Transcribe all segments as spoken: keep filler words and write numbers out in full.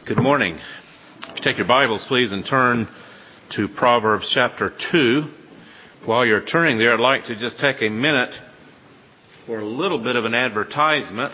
Good morning. If you take your Bibles, please, and turn to Proverbs chapter two. While you're turning there, I'd like to just take a minute for a little bit of an advertisement.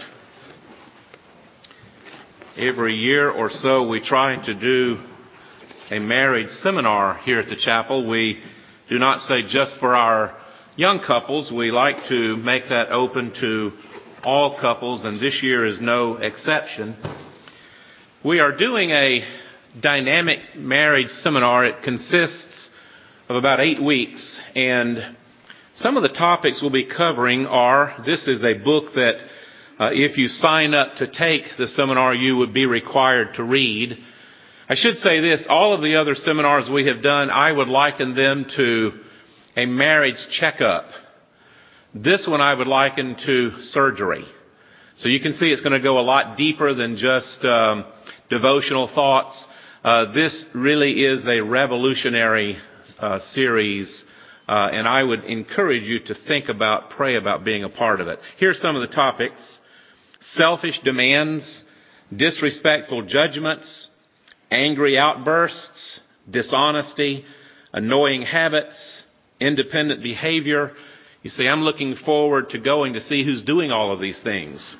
Every year or so, we try to do a marriage seminar here at the chapel. We do not say just for our young couples. We like to make that open to all couples, and this year is no exception. We are doing a dynamic marriage seminar. It consists of about eight weeks, and some of the topics we'll be covering are, this is a book that uh, if you sign up to take the seminar, you would be required to read. I should say this, all of the other seminars we have done, I would liken them to a marriage checkup. This one I would liken to surgery. So you can see it's going to go a lot deeper than just um, devotional thoughts. Uh, this really is a revolutionary uh, series, uh, and I would encourage you to think about, pray about being a part of it. Here are some of the topics: selfish demands, disrespectful judgments, angry outbursts, dishonesty, annoying habits, independent behavior. You see, I'm looking forward to going to see who's doing all of these things.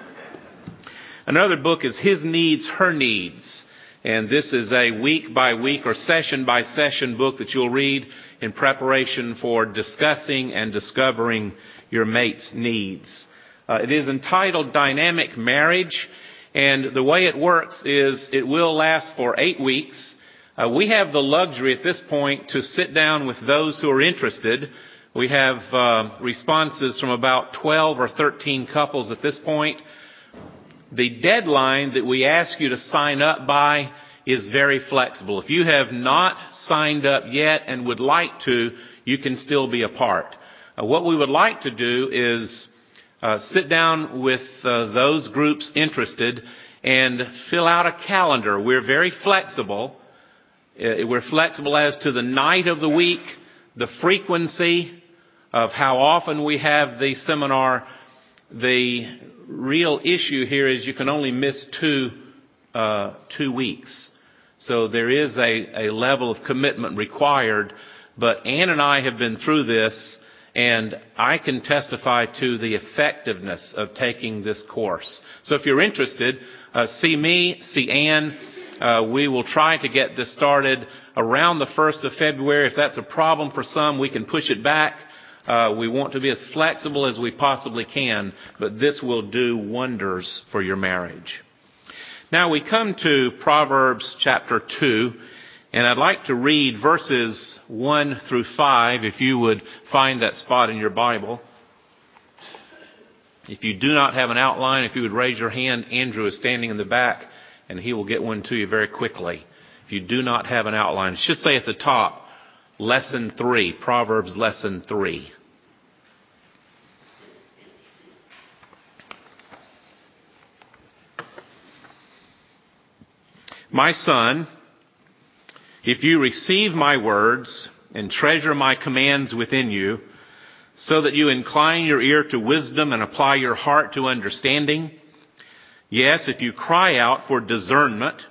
Another book is His Needs, Her Needs. And this is a week by week or session by session book that you'll read in preparation for discussing and discovering your mate's needs. Uh, it is entitled Dynamic Marriage. And the way it works is it will last for eight weeks. Uh, we have the luxury at this point to sit down with those who are interested. We have uh, responses from about twelve or thirteen couples at this point. The deadline that we ask you to sign up by is very flexible. If you have not signed up yet and would like to, you can still be a part. Uh, what we would like to do is uh, sit down with uh, those groups interested and fill out a calendar. We're very flexible. Uh, we're flexible as to the night of the week, the frequency of how often we have the seminar. The real issue here is you can only miss two uh, two weeks. So there is a, a level of commitment required. But Ann and I have been through this, and I can testify to the effectiveness of taking this course. So if you're interested, uh, see me, see Ann. Uh, we will try to get this started around the first of February. If that's a problem for some, we can push it back. Uh, we want to be as flexible as we possibly can, but this will do wonders for your marriage. Now we come to Proverbs chapter two, and I'd like to read verses one through five, if you would find that spot in your Bible. If you do not have an outline, if you would raise your hand, Andrew is standing in the back, and he will get one to you very quickly. If you do not have an outline, it should say at the top, Lesson three, Proverbs Lesson three. My son, if you receive my words and treasure my commands within you, so that you incline your ear to wisdom and apply your heart to understanding, yes, if you cry out for discernment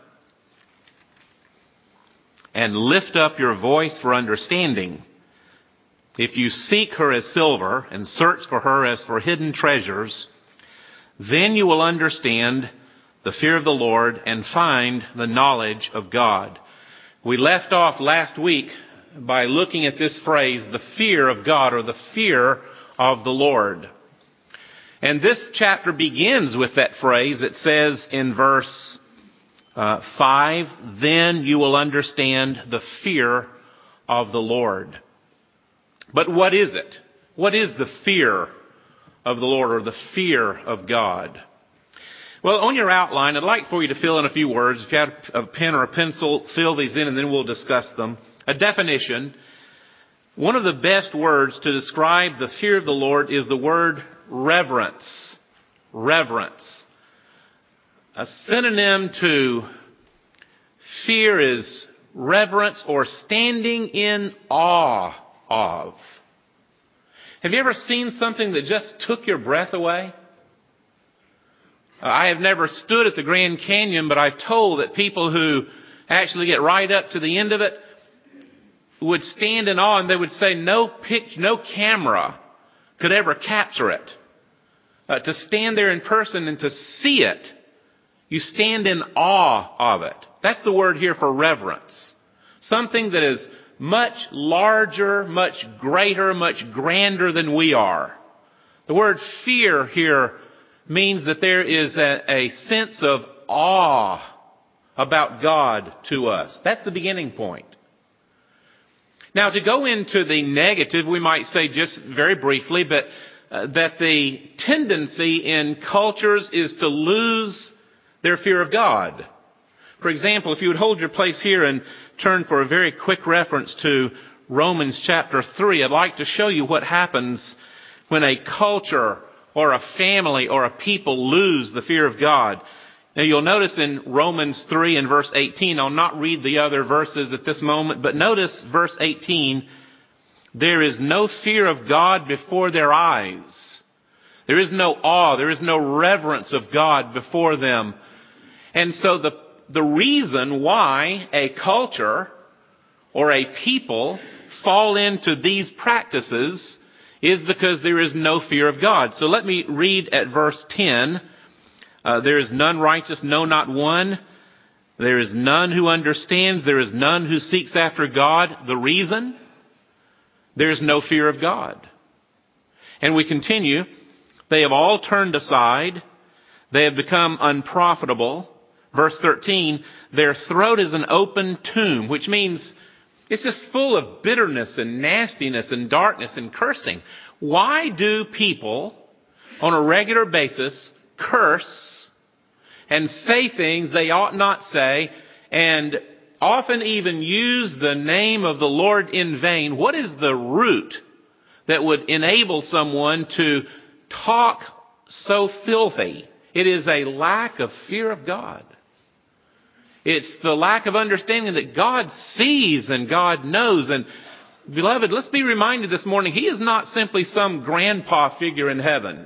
and lift up your voice for understanding, if you seek her as silver and search for her as for hidden treasures, then you will understand the fear of the Lord and find the knowledge of God. We left off last week by looking at this phrase, the fear of God, or the fear of the Lord. And this chapter begins with that phrase. It says in verse Uh, five, then you will understand the fear of the Lord. But what is it? What is the fear of the Lord, or the fear of God? Well, on your outline, I'd like for you to fill in a few words. If you have a pen or a pencil, fill these in and then we'll discuss them. A definition. One of the best words to describe the fear of the Lord is the word reverence. Reverence. A synonym to fear is reverence, or standing in awe of. Have you ever seen something that just took your breath away? Uh, I have never stood at the Grand Canyon, but I've told that people who actually get right up to the end of it would stand in awe, and they would say no picture, no camera could ever capture it. Uh, to stand there in person and to see it, you stand in awe of it. That's the word here for reverence. Something that is much larger, much greater, much grander than we are. The word fear here means that there is a, a sense of awe about God to us. That's the beginning point. Now, to go into the negative, we might say just very briefly, but uh, that the tendency in cultures is to lose their fear of God. For example, if you would hold your place here and turn for a very quick reference to Romans chapter three, I'd like to show you what happens when a culture or a family or a people lose the fear of God. Now you'll notice in Romans three and verse eighteen, I'll not read the other verses at this moment, but notice verse eighteen, there is no fear of God before their eyes. There is no awe, there is no reverence of God before them. And so the, the reason why a culture or a people fall into these practices is because there is no fear of God. So let me read at verse ten. Uh, there is none righteous, no, not one. There is none who understands. There is none who seeks after God. The reason? There is no fear of God. And we continue. They have all turned aside. They have become unprofitable. Verse thirteen, their throat is an open tomb, which means it's just full of bitterness and nastiness and darkness and cursing. Why do people on a regular basis curse and say things they ought not say, and often even use the name of the Lord in vain? What is the root that would enable someone to talk so filthy? It is a lack of fear of God. It's the lack of understanding that God sees and God knows. And beloved, let's be reminded this morning, He is not simply some grandpa figure in heaven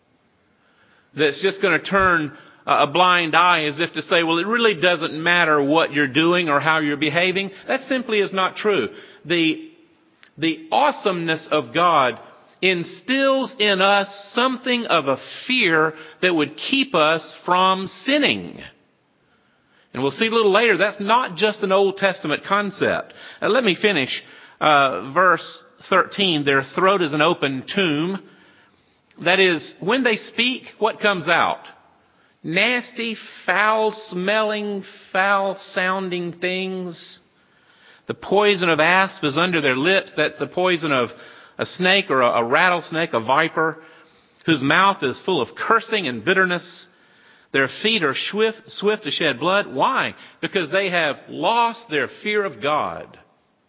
that's just going to turn a blind eye as if to say, well, it really doesn't matter what you're doing or how you're behaving. That simply is not true. The, the awesomeness of God instills in us something of a fear that would keep us from sinning. And we'll see a little later, that's not just an Old Testament concept. Uh, let me finish. Uh, verse thirteen, their throat is an open tomb. That is, when they speak, what comes out? Nasty, foul-smelling, foul-sounding things. The poison of asp is under their lips. That's the poison of a snake or a, a rattlesnake, a viper, whose mouth is full of cursing and bitterness. Their feet are swift, swift to shed blood. Why? Because they have lost their fear of God.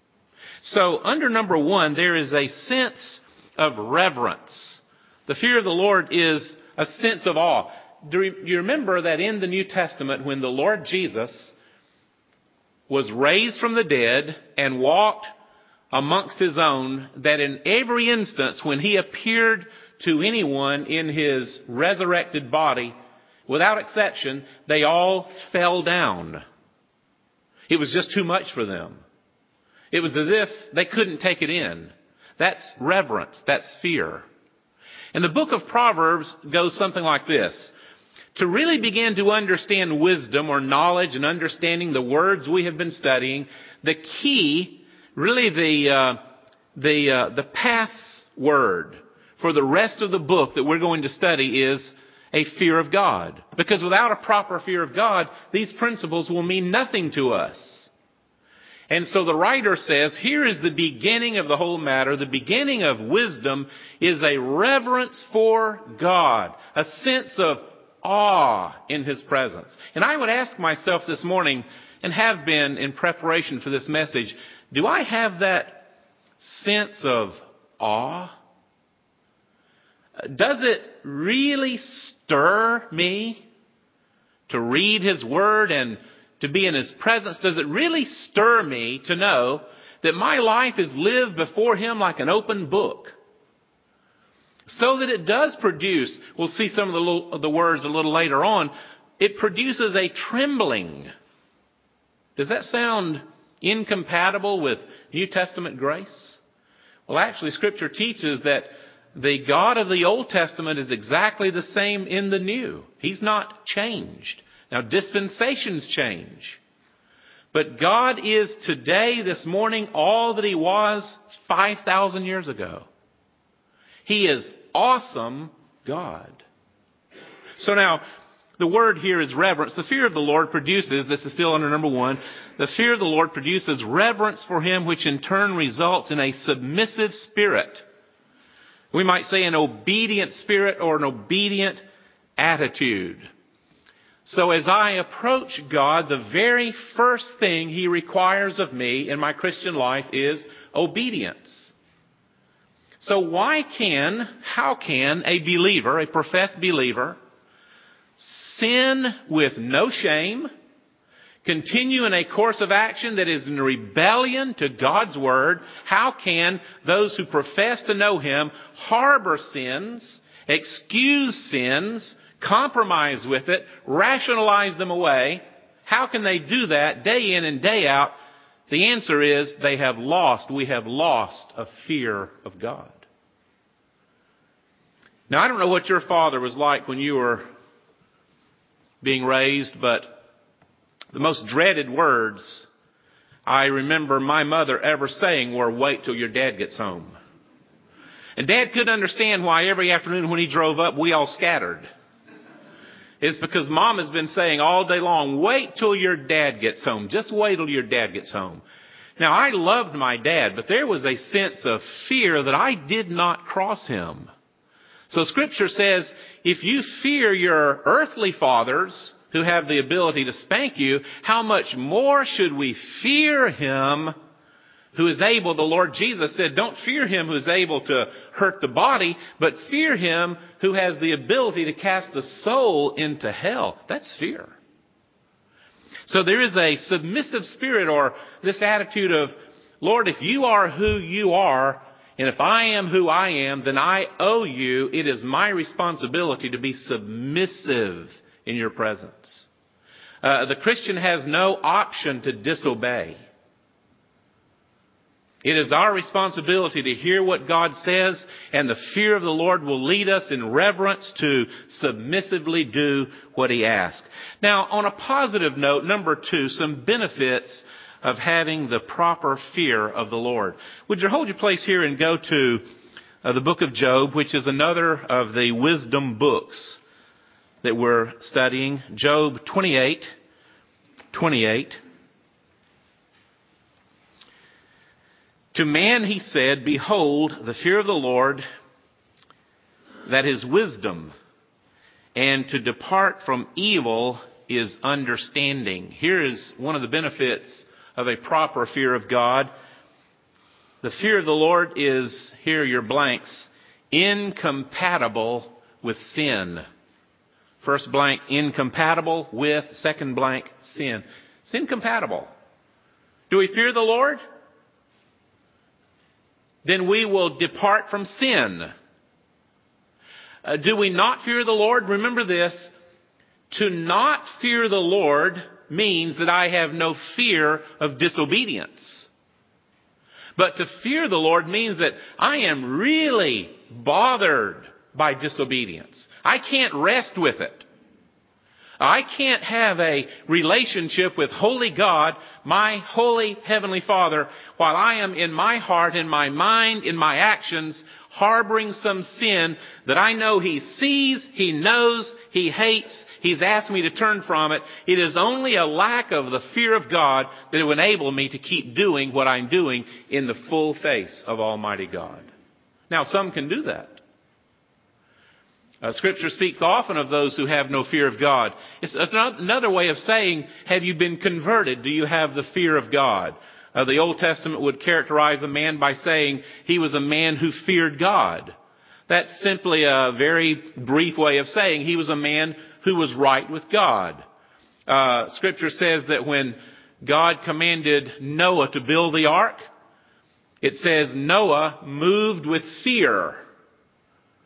So under number one, there is a sense of reverence. The fear of the Lord is a sense of awe. Do you remember that in the New Testament, when the Lord Jesus was raised from the dead and walked amongst His own, that in every instance when He appeared to anyone in His resurrected body, without exception, they all fell down. It was just too much for them. It was as if they couldn't take it in. That's reverence. That's fear. And the book of Proverbs goes something like this. To really begin to understand wisdom or knowledge and understanding the words we have been studying, the key, really the, uh, the, uh, the password for the rest of the book that we're going to study is a fear of God. Because without a proper fear of God, these principles will mean nothing to us. And so the writer says, here is the beginning of the whole matter. The beginning of wisdom is a reverence for God, a sense of awe in His presence. And I would ask myself this morning, and have been in preparation for this message, do I have that sense of awe? Does it really stir me to read His Word and to be in His presence? Does it really stir me to know that my life is lived before Him like an open book? So that it does produce, we'll see some of the, little, of the words a little later on, it produces a trembling. Does that sound incompatible with New Testament grace? Well, actually, Scripture teaches that the God of the Old Testament is exactly the same in the New. He's not changed. Now, dispensations change. But God is today, this morning, all that He was five thousand years ago. He is awesome God. So now, the word here is reverence. The fear of the Lord produces, this is still under number one, the fear of the Lord produces reverence for Him, which in turn results in a submissive spirit. We might say an obedient spirit or an obedient attitude. So as I approach God, the very first thing He requires of me in my Christian life is obedience. So why can, how can a believer, a professed believer, sin with no shame, continue in a course of action that is in rebellion to God's Word? How can those who profess to know Him harbor sins, excuse sins, compromise with it, rationalize them away? How can they do that day in and day out? The answer is they have lost, we have lost a fear of God. Now, I don't know what your father was like when you were being raised, but the most dreaded words I remember my mother ever saying were, "Wait till your dad gets home." And Dad couldn't understand why every afternoon when he drove up, we all scattered. It's because Mom has been saying all day long, "Wait till your dad gets home. Just wait till your dad gets home." Now, I loved my dad, but there was a sense of fear that I did not cross him. So Scripture says, if you fear your earthly fathers who have the ability to spank you, how much more should we fear Him who is able? The Lord Jesus said, don't fear Him who is able to hurt the body, but fear Him who has the ability to cast the soul into hell. That's fear. So there is a submissive spirit, or this attitude of, Lord, if you are who you are, and if I am who I am, then I owe you. It is my responsibility to be submissive in your presence. Uh, the Christian has no option to disobey. It is our responsibility to hear what God says, and the fear of the Lord will lead us in reverence to submissively do what He asks. Now, on a positive note, number two, some benefits of having the proper fear of the Lord. Would you hold your place here and go to uh, the book of Job, which is another of the wisdom books that we're studying. Job twenty-eight, twenty-eight. To man He said, behold, the fear of the Lord, that is wisdom, and to depart from evil is understanding. Here is one of the benefits of a proper fear of God. The fear of the Lord is, here are your blanks, incompatible with sin. First blank, incompatible with, second blank, sin. It's incompatible. Do we fear the Lord? Then we will depart from sin. Uh, do we not fear the Lord? Remember this, to not fear the Lord means that I have no fear of disobedience. But to fear the Lord means that I am really bothered by disobedience. I can't rest with it. I can't have a relationship with holy God, my holy heavenly Father, while I am in my heart, in my mind, in my actions, harboring some sin that I know He sees, He knows, He hates, He's asked me to turn from it. It is only a lack of the fear of God that will enable me to keep doing what I'm doing in the full face of Almighty God. Now, some can do that. Uh, Scripture speaks often of those who have no fear of God. It's another way of saying, have you been converted? Do you have the fear of God? Uh, the Old Testament would characterize a man by saying he was a man who feared God. That's simply a very brief way of saying he was a man who was right with God. Uh, Scripture says that when God commanded Noah to build the ark, it says Noah moved with fear.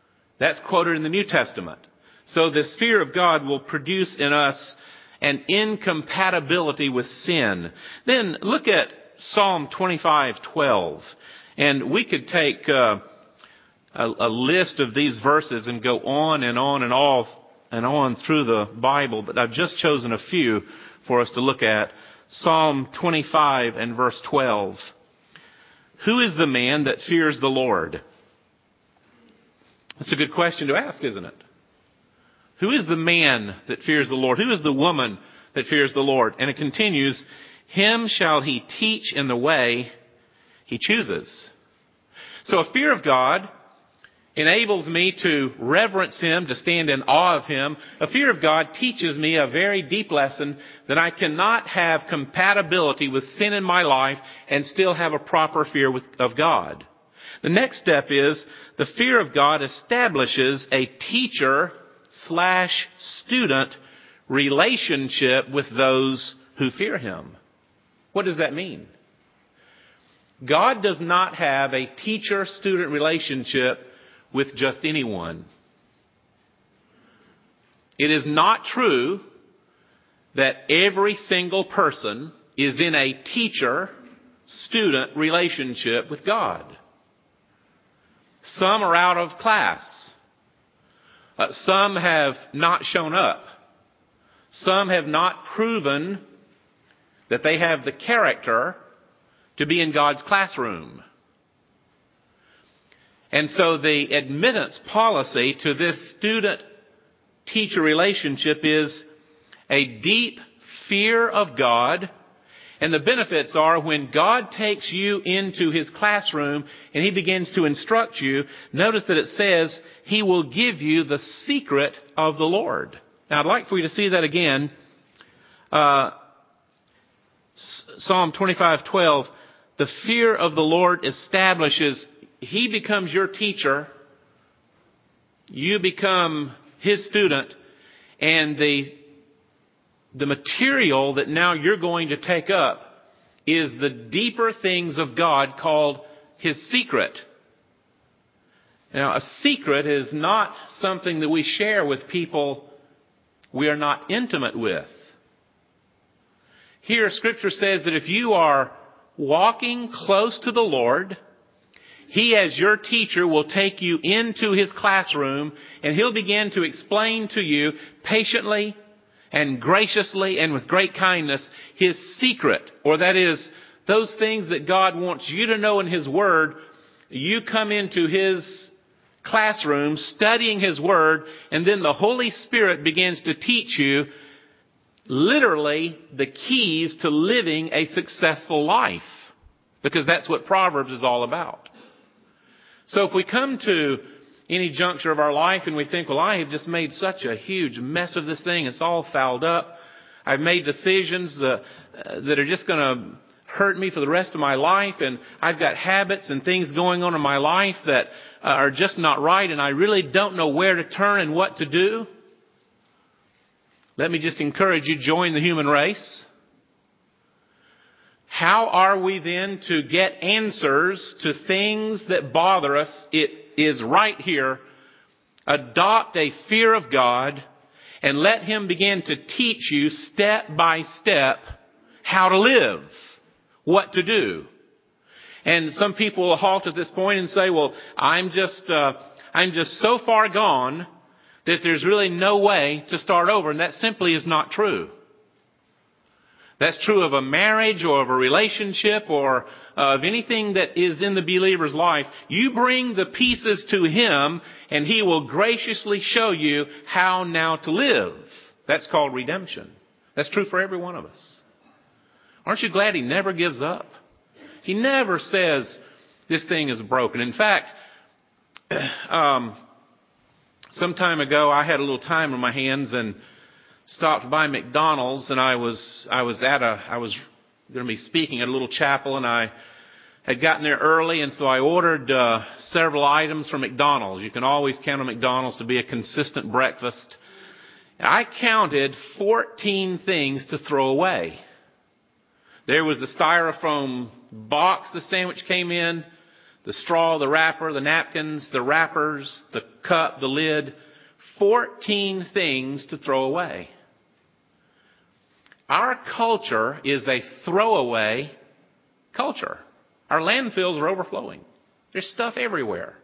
That's quoted in the New Testament. So this fear of God will produce in us an incompatibility with sin. Then look at Psalm twenty-five twelve. And we could take uh, a, a list of these verses and go on and on and off and on through the Bible, but I've just chosen a few for us to look at. Psalm twenty-five and verse twelve. Who is the man that fears the Lord? That's a good question to ask, isn't it? Who is the man that fears the Lord? Who is the woman that fears the Lord? And it continues, him shall he teach in the way he chooses. So a fear of God enables me to reverence Him, to stand in awe of Him. A fear of God teaches me a very deep lesson that I cannot have compatibility with sin in my life and still have a proper fear with, of God. The next step is the fear of God establishes a teacher slash student relationship with those who fear Him. What does that mean? God does not have a teacher-student relationship with just anyone. It is not true that every single person is in a teacher-student relationship with God. Some are out of class. Uh, some have not shown up. Some have not proven that they have the character to be in God's classroom. And so the admittance policy to this student-teacher relationship is a deep fear of God. And the benefits are when God takes you into His classroom and He begins to instruct you, notice that it says He will give you the secret of the Lord. Now I'd like for you to see that again. Uh, Psalm twenty-five twelve. The fear of the Lord establishes, He becomes your teacher, you become His student, and the, the material that now you're going to take up is the deeper things of God called His secret. Now, a secret is not something that we share with people we are not intimate with. Here, Scripture says that if you are walking close to the Lord, He as your teacher will take you into His classroom and He'll begin to explain to you patiently and graciously and with great kindness His secret, or that is, those things that God wants you to know in His Word. You come into His classroom studying His Word, and then the Holy Spirit begins to teach you literally the keys to living a successful life. Because that's what Proverbs is all about. So if we come to any juncture of our life and we think, well, I have just made such a huge mess of this thing. It's all fouled up. I've made decisions uh, uh, that are just going to hurt me for the rest of my life. And I've got habits and things going on in my life that uh, are just not right. And I really don't know where to turn and what to do. Let me just encourage you, join the human race. How are we then to get answers to things that bother us? It is right here. Adopt a fear of God and let Him begin to teach you step by step how to live, what to do. And some people will halt at this point and say, well, I'm just, uh, I'm just so far gone that there's really no way to start over. And that simply is not true. That's true of a marriage or of a relationship or of anything that is in the believer's life. You bring the pieces to Him and He will graciously show you how now to live. That's called redemption. That's true for every one of us. Aren't you glad He never gives up? He never says this thing is broken. In fact, um, some time ago I had a little time on my hands and stopped by McDonald's, and I was I was at a I was going to be speaking at a little chapel, and I had gotten there early, and so I ordered uh, several items from McDonald's. You can always count on McDonald's to be a consistent breakfast. And I counted fourteen things to throw away. There was the styrofoam box the sandwich came in. the straw, the wrapper, the napkins, the wrappers, the cup, the lid. fourteen things to throw away. Our culture is a throwaway culture. Our landfills are overflowing. There's stuff everywhere.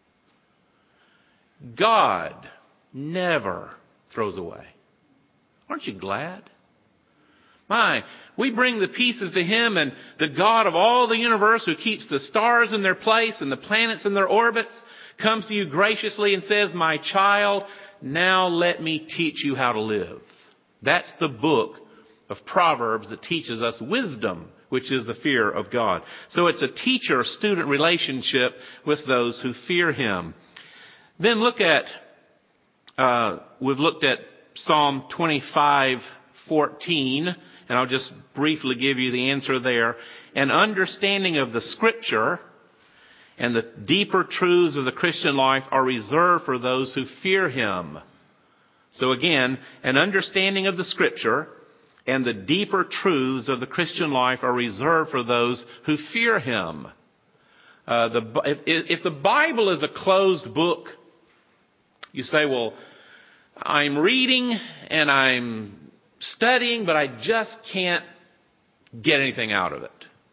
God never throws away. Aren't you glad? My, we bring the pieces to Him, and the God of all the universe, who keeps the stars in their place and the planets in their orbits, comes to you graciously and says, "My child, now let me teach you how to live." That's the book of Proverbs that teaches us wisdom, which is the fear of God. So it's a teacher-student relationship with those who fear Him. Then look at, uh, we've looked at Psalm twenty-five fourteen, and I'll just briefly give you the answer there. An understanding of the Scripture and the deeper truths of the Christian life are reserved for those who fear Him. So again, an understanding of the Scripture and the deeper truths of the Christian life are reserved for those who fear Him. Uh, the, if, if the Bible is a closed book, you say, well, I'm reading and I'm studying, but I just can't get anything out of it.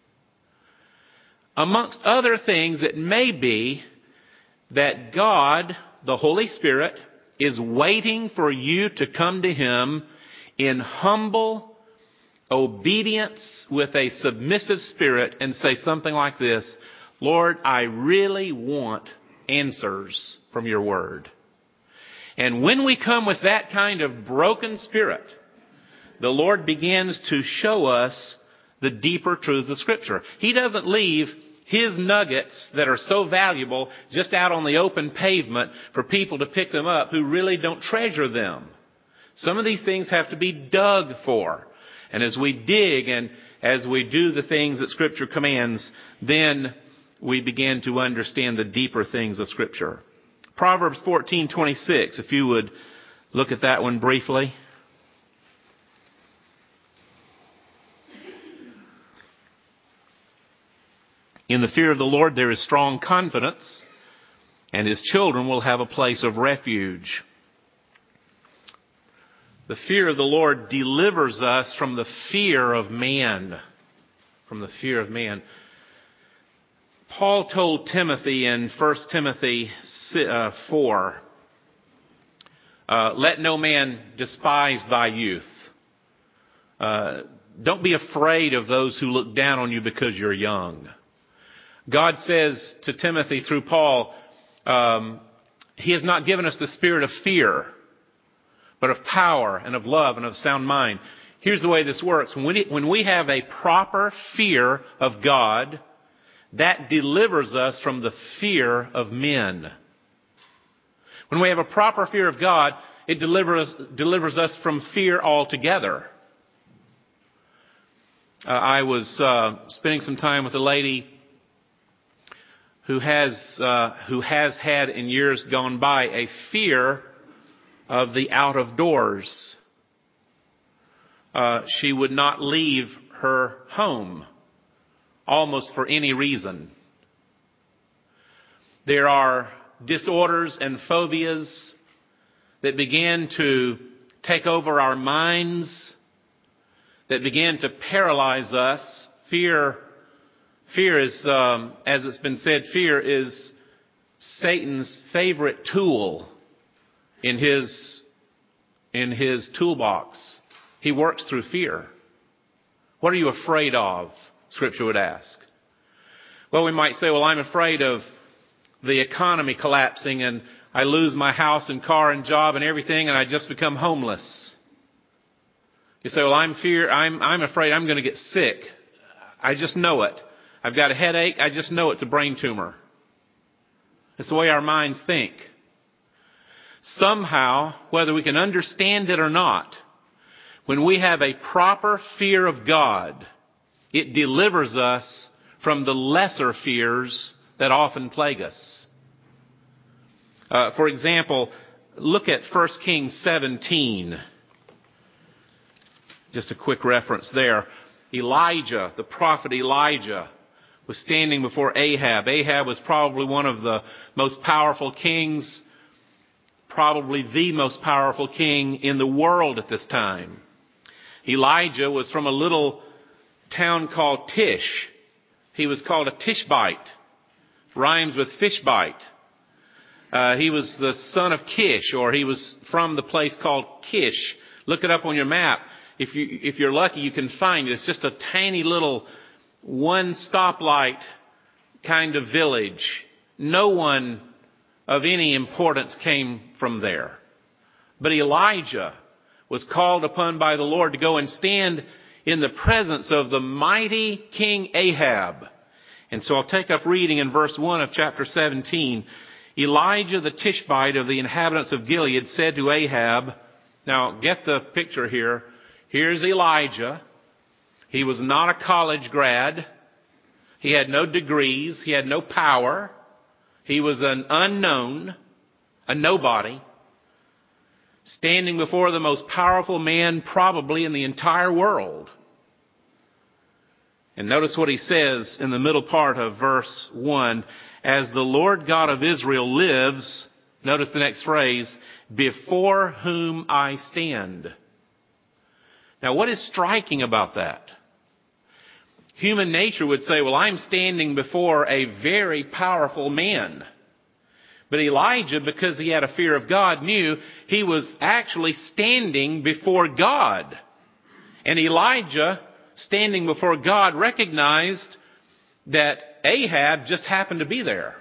Amongst other things, it may be that God, the Holy Spirit, is waiting for you to come to Him in humble obedience with a submissive spirit and say something like this: Lord, I really want answers from your word. And when we come with that kind of broken spirit, the Lord begins to show us the deeper truths of Scripture. He doesn't leave His nuggets that are so valuable just out on the open pavement for people to pick them up who really don't treasure them. Some of these things have to be dug for. And as we dig and as we do the things that Scripture commands, then we begin to understand the deeper things of Scripture. Proverbs fourteen twenty-six, if you would look at that one briefly. In the fear of the Lord there is strong confidence, and His children will have a place of refuge. The fear of the Lord delivers us from the fear of man. From the fear of man. Paul told Timothy in First Timothy four, uh, let no man despise thy youth. Uh, don't be afraid of those who look down on you because you're young. God says to Timothy through Paul, um, He has not given us the spirit of fear, but of power and of love and of sound mind. Here's the way this works. When, it, when we have a proper fear of God, that delivers us from the fear of men. When we have a proper fear of God, it delivers, delivers us from fear altogether. Uh, I was uh, spending some time with a lady who has uh, who has had in years gone by a fear of the out of doors. Uh, she would not leave her home almost for any reason. There are disorders and phobias that begin to take over our minds, that begin to paralyze us. Fear, fear is, um, as it's been said, fear is Satan's favorite tool in his in his toolbox. He works through fear. What are you afraid of? Scripture would ask. Well, we might say, well, I'm afraid of the economy collapsing and I lose my house and car and job and everything and I just become homeless. You say, well, I'm fear, I'm, I'm afraid I'm going to get sick. I just know it. I've got a headache. I just know it's a brain tumor. It's the way our minds think. Somehow, whether we can understand it or not, when we have a proper fear of God, it delivers us from the lesser fears that often plague us. Uh, for example, look at First Kings seventeen. Just a quick reference there. Elijah, the prophet Elijah, was standing before Ahab. Ahab was probably one of the most powerful kings, probably the most powerful king in the world at this time. Elijah was from a little town called Tish. He was called a Tishbite. Rhymes with fishbite. Uh, he was the son of Kish, or he was from the place called Kish. Look it up on your map. If you, if you're lucky, you can find it. It's just a tiny little one stoplight kind of village. No one of any importance came from there. But Elijah was called upon by the Lord to go and stand in the presence of the mighty King Ahab. And so I'll take up reading in verse one of chapter seventeen. Elijah the Tishbite of the inhabitants of Gilead said to Ahab, now get the picture here. Here's Elijah. He was not a college grad. He had no degrees. He had no power. He was an unknown, a nobody, standing before the most powerful man probably in the entire world. And notice what he says in the middle part of verse one. As the Lord God of Israel lives, notice the next phrase, before whom I stand. Now what is striking about that? Human nature would say, well, I'm standing before a very powerful man. But Elijah, because he had a fear of God, knew he was actually standing before God. And Elijah, standing before God, recognized that Ahab just happened to be there.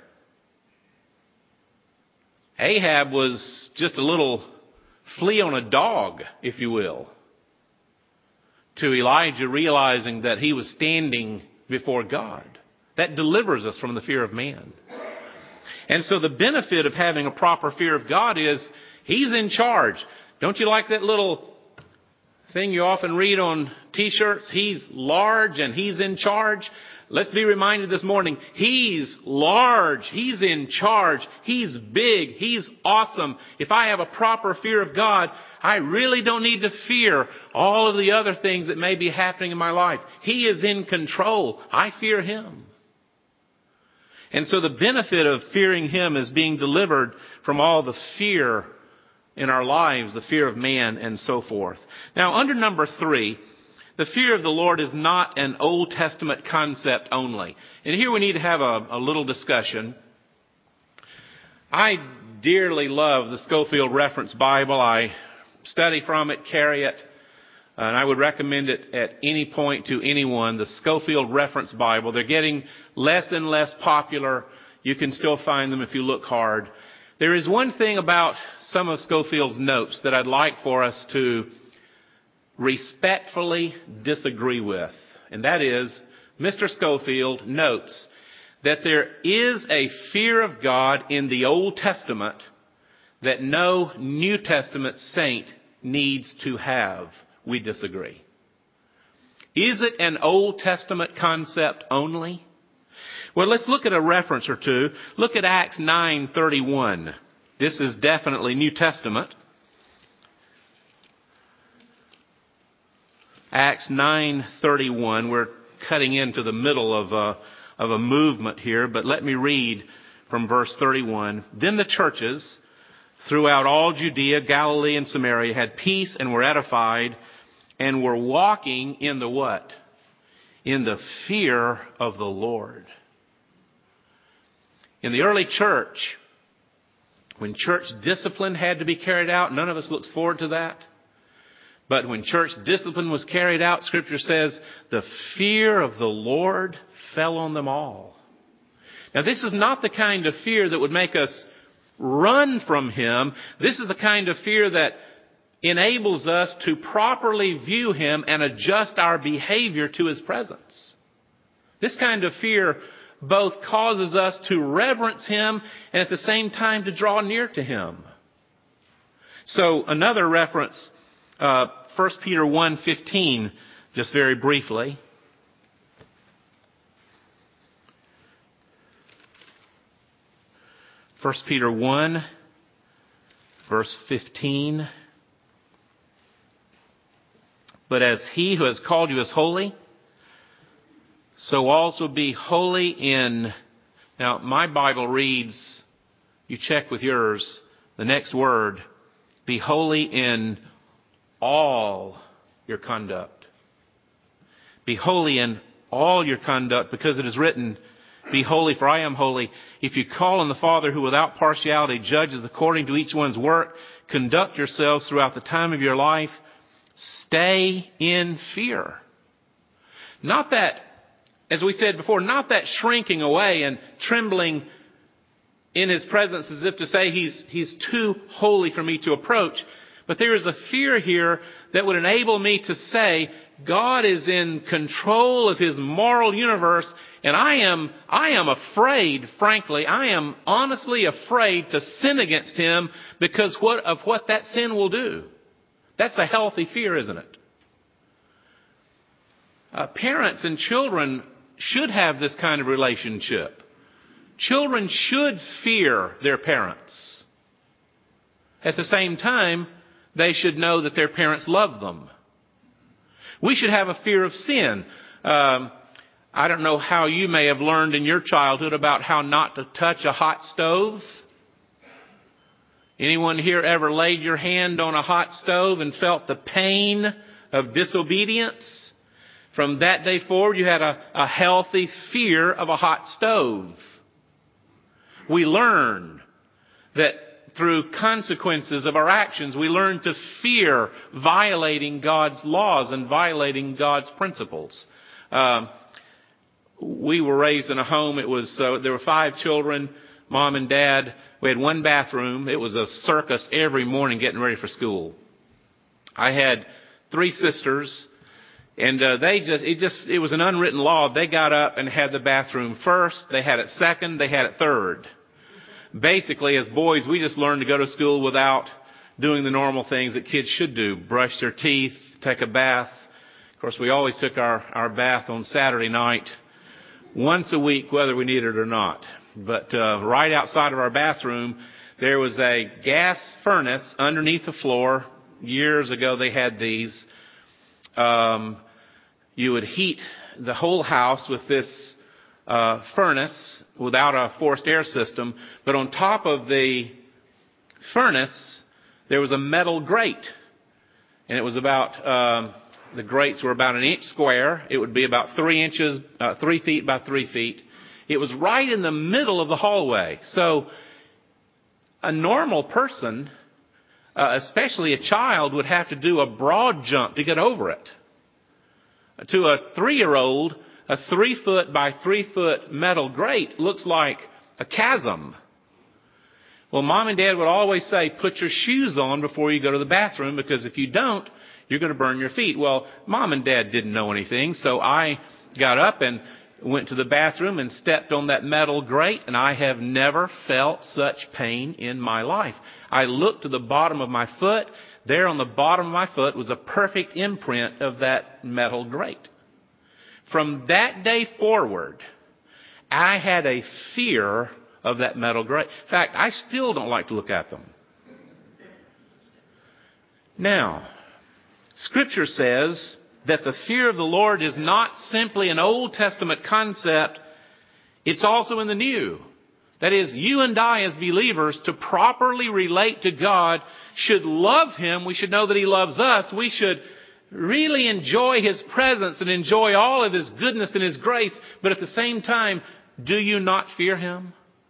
Ahab was just a little flea on a dog, if you will, to Elijah realizing that he was standing before God. That delivers us from the fear of man. And so the benefit of having a proper fear of God is He's in charge. Don't you like that little thing you often read on T-shirts? He's large and He's in charge. Let's be reminded this morning, He's large. He's in charge. He's big. He's awesome. If I have a proper fear of God, I really don't need to fear all of the other things that may be happening in my life. He is in control. I fear Him. And so the benefit of fearing Him is being delivered from all the fear in our lives, the fear of man and so forth. Now, under number three, the fear of the Lord is not an Old Testament concept only. And here we need to have a, a little discussion. I dearly love the Scofield Reference Bible. I study from it, carry it, and I would recommend it at any point to anyone. The Scofield Reference Bible. They're getting less and less popular. You can still find them if you look hard. There is one thing about some of Scofield's notes that I'd like for us to respectfully disagree with. And that is, Mister Scofield notes that there is a fear of God in the Old Testament that no New Testament saint needs to have. We disagree. Is it an Old Testament concept only? Well, let's look at a reference or two. Look at Acts nine thirty-one. This is definitely New Testament. Acts nine thirty-one. We're cutting into the middle of a, of a movement here, but let me read from verse thirty-one. Then the churches throughout all Judea, Galilee, and Samaria had peace and were edified and were walking in the what? In the fear of the Lord. In the early church, when church discipline had to be carried out, none of us looks forward to that. But when church discipline was carried out, Scripture says, the fear of the Lord fell on them all. Now, this is not the kind of fear that would make us run from Him. This is the kind of fear that enables us to properly view Him and adjust our behavior to His presence. This kind of fear both causes us to reverence Him and at the same time to draw near to Him. So another reference, uh, First Peter one fifteen, just very briefly. First Peter one, verse fifteen. But as He who has called you is holy, So also be holy in, now my Bible reads, you check with yours, the next word, be holy in all your conduct. Be holy in all your conduct, because it is written, be holy, for I am holy. If you call on the Father, who without partiality judges according to each one's work, conduct yourselves throughout the time of your life, stay in fear. Not that, as we said before, not that shrinking away and trembling in His presence as if to say He's, He's too holy for me to approach. But there is a fear here that would enable me to say, God is in control of His moral universe, and I am, I am afraid, frankly, I am honestly afraid to sin against Him because what, of what that sin will do. That's a healthy fear, isn't it? Uh, parents and children should have this kind of relationship. Children should fear their parents. At the same time, they should know that their parents love them. We should have a fear of sin. Um, I don't know how you may have learned in your childhood about how not to touch a hot stove. Anyone here ever laid your hand on a hot stove and felt the pain of disobedience? From that day forward, you had a, a healthy fear of a hot stove. We learn that through consequences of our actions, we learn to fear violating God's laws and violating God's principles. Um, we were raised in a home. It was uh, there were five children, mom and dad. We had one bathroom. It was a circus every morning getting ready for school. I had three sisters, and uh, they just it just it was an unwritten law. They got up and had the bathroom first. They had it second. They had it third. Basically, as boys, we just learned to go to school without doing the normal things that kids should do. Brush their teeth, take a bath. Of course, we always took our, our bath on Saturday night, once a week, whether we needed it or not. But uh, right outside of our bathroom, there was a gas furnace underneath the floor. Years ago, they had these. Um, you would heat the whole house with this Uh, furnace without a forced air system, but on top of the furnace there was a metal grate, and it was about um, the grates were about an inch square. It would be about three inches, uh, three feet by three feet. It was right in the middle of the hallway. So a normal person, uh, especially a child, would have to do a broad jump to get over it. To a three-year-old, a three-foot by three-foot metal grate looks like a chasm. Well, Mom and Dad would always say, put your shoes on before you go to the bathroom, because if you don't, you're going to burn your feet. Well, Mom and Dad didn't know anything, so I got up and went to the bathroom and stepped on that metal grate, and I have never felt such pain in my life. I looked to the bottom of my foot. There on the bottom of my foot was a perfect imprint of that metal grate. From that day forward, I had a fear of that metal grate. In fact, I still don't like to look at them. Now, Scripture says that the fear of the Lord is not simply an Old Testament concept, it's also in the New. That is, you and I as believers, to properly relate to God, should love Him. We should know that He loves us. We should really enjoy His presence and enjoy all of His goodness and His grace. But at the same time, do you not fear Him?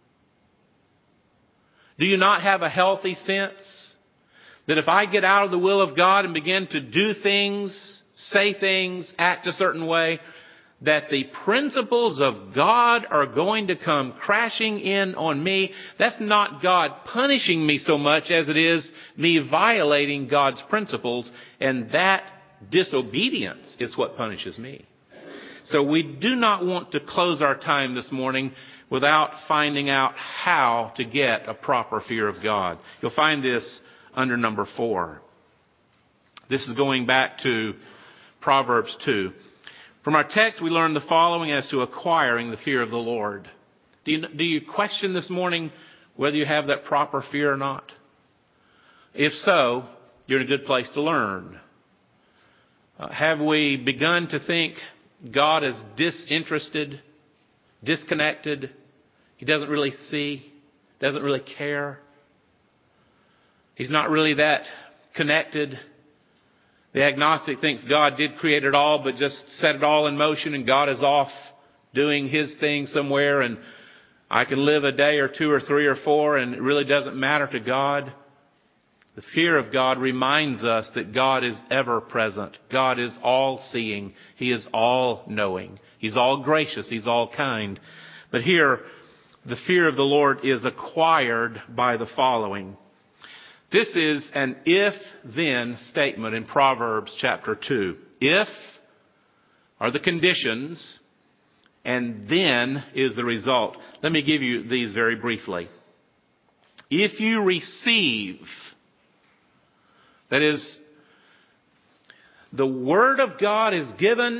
Do you not have a healthy sense that if I get out of the will of God and begin to do things, say things, act a certain way, that the principles of God are going to come crashing in on me? That's not God punishing me so much as it is me violating God's principles, and that disobedience is what punishes me. So we do not want to close our time this morning without finding out how to get a proper fear of God. You'll find this under number four. This is going back to Proverbs two. From our text, we learn the following as to acquiring the fear of the Lord. Do you, do you question this morning whether you have that proper fear or not? If so, you're in a good place to learn. Uh, have we begun to think God is disinterested, disconnected. He doesn't really see, doesn't really care. He's not really that connected. The agnostic thinks God did create it all, but just set it all in motion, and God is off doing His thing somewhere, and I can live a day or two or three or four, and it really doesn't matter to God. The fear of God reminds us that God is ever present. God is all-seeing. He is all-knowing. He's all-gracious. He's all-kind. But here, the fear of the Lord is acquired by the following. This is an if-then statement in Proverbs chapter two. If are the conditions, and then is the result. Let me give you these very briefly. If you receive, that is, the Word of God is given.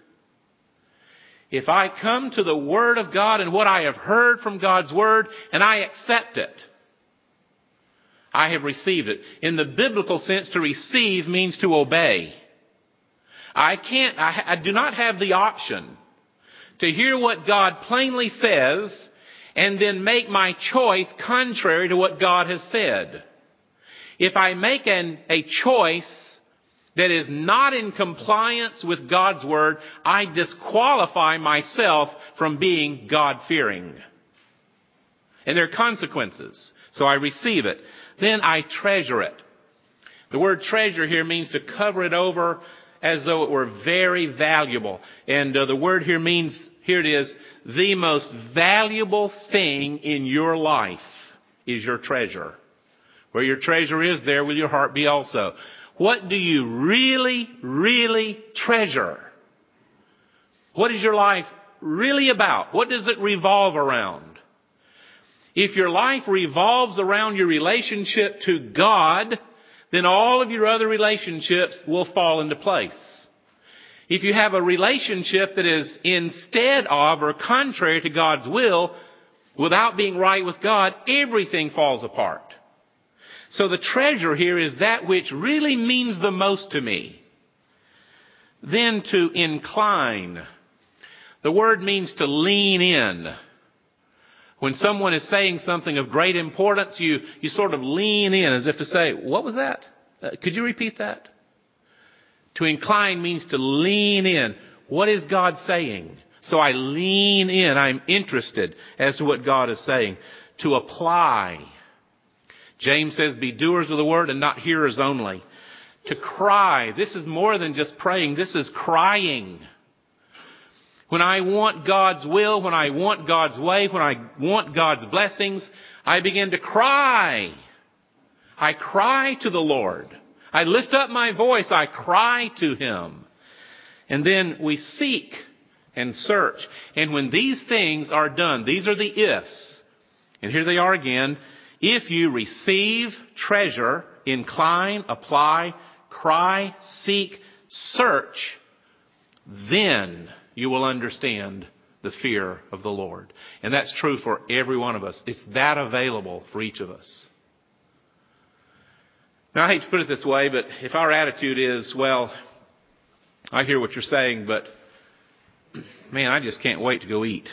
If I come to the Word of God and what I have heard from God's Word, and I accept it, I have received it. In the biblical sense, to receive means to obey. I can't, I, I do not have the option to hear what God plainly says and then make my choice contrary to what God has said. If I make an, a choice that is not in compliance with God's Word, I disqualify myself from being God-fearing. And there are consequences. So I receive it. Then I treasure it. The word treasure here means to cover it over as though it were very valuable. And uh, the word here means, here it is, the most valuable thing in your life is your treasure. Where your treasure is, there will your heart be also. What do you really, really treasure? What is your life really about? What does it revolve around? If your life revolves around your relationship to God, then all of your other relationships will fall into place. If you have a relationship that is instead of or contrary to God's will, without being right with God, everything falls apart. So the treasure here is that which really means the most to me. Then to incline. The word means to lean in. When someone is saying something of great importance, you, you sort of lean in as if to say, what was that? Uh, could you repeat that? To incline means to lean in. What is God saying? So I lean in. I'm interested as to what God is saying. To apply. James says, be doers of the word and not hearers only. To cry. This is more than just praying. This is crying. When I want God's will, when I want God's way, when I want God's blessings, I begin to cry. I cry to the Lord. I lift up my voice. I cry to Him. And then we seek and search. And when these things are done, these are the ifs. And here they are again. If you receive, treasure, incline, apply, cry, seek, search, then you will understand the fear of the Lord. And that's true for every one of us. It's that available for each of us. Now, I hate to put it this way, but if our attitude is, well, I hear what you're saying, but man, I just can't wait to go eat.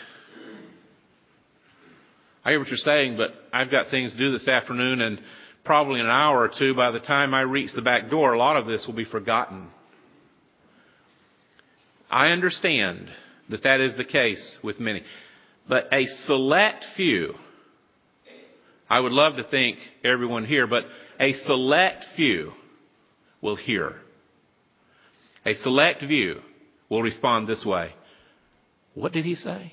I hear what you're saying, but I've got things to do this afternoon, and probably in an hour or two, by the time I reach the back door, a lot of this will be forgotten. I understand that that is the case with many. But a select few, I would love to think everyone here, but a select few will hear. A select few will respond this way. What did he say?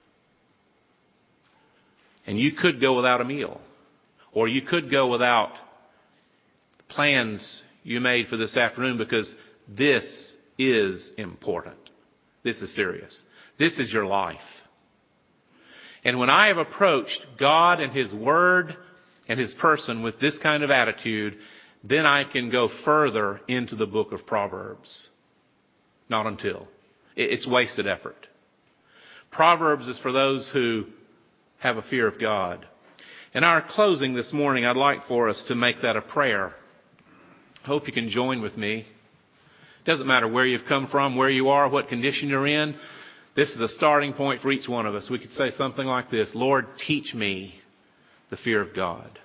And you could go without a meal. Or you could go without plans you made for this afternoon, because this is important. This is serious. This is your life. And when I have approached God and His Word and His person with this kind of attitude, then I can go further into the book of Proverbs. Not until. It's wasted effort. Proverbs is for those who have a fear of God. In our closing this morning, I'd like for us to make that a prayer. I hope you can join with me It doesn't matter where you've come from, where you are, what condition you're in. This is a starting point for each one of us. We could say something like this: Lord, teach me the fear of God.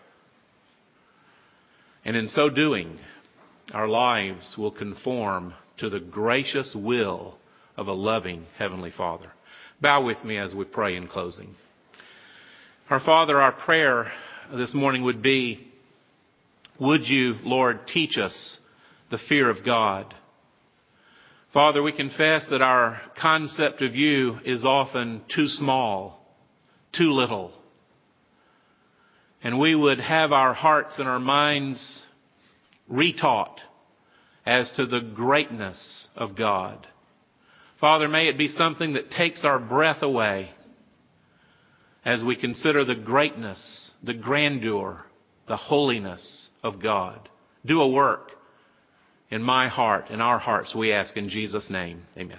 And in so doing, our lives will conform to the gracious will of a loving Heavenly Father. Bow with me as we pray in closing. Our Father, our prayer this morning would be, would you, Lord, teach us the fear of God? Father, we confess that our concept of you is often too small, too little. And we would have our hearts and our minds retaught as to the greatness of God. Father, may it be something that takes our breath away as we consider the greatness, the grandeur, the holiness of God. Do a work in my heart, in our hearts, we ask in Jesus' name. Amen.